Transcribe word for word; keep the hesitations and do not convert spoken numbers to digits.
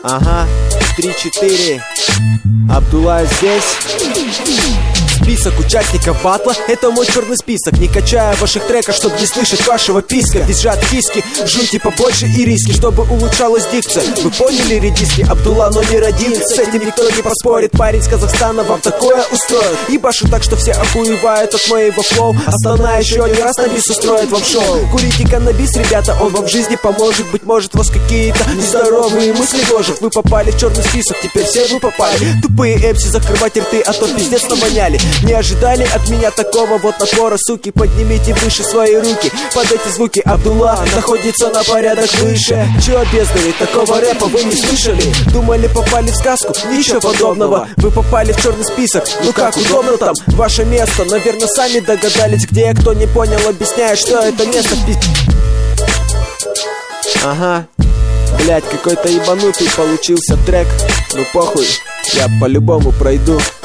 Ага, три-четыре. Абдулла здесь. Список участников батла — это мой черный список. Не качая ваших треков, чтобы не слышать вашего писка. Визжат киски, жуйте побольше и риски, чтобы улучшалась дикция. Вы поняли, редиски? Абдулла номер один. С этим никто не поспорит. Парень с Казахстана вам такое устроит. Ебашу так, что все охуевают от моего флоу. Астана еще один раз на бис устроит вам шоу. Курите каннабис, ребята, он вам в жизни поможет. Быть может, вас какие-то нездоровые мысли гложет. Вы попали в черный список, теперь все вы попали. Тупые эмси, закрывайте рты, а то пиздец навоняли. Не ожидали от меня такого вот напора, суки. Поднимите выше свои руки под эти звуки. Абдулла находится на порядок выше. Чё, бездари, такого рэпа вы не слышали? Думали, попали в сказку? Ничего подобного. Вы попали в черный список, ну как удобно там ваше место. Наверное, сами догадались, где. Кто не понял, объясняю, что это место в пи... Ага, блять, какой-то ебанутый получился трек. Ну похуй, я по-любому пройду.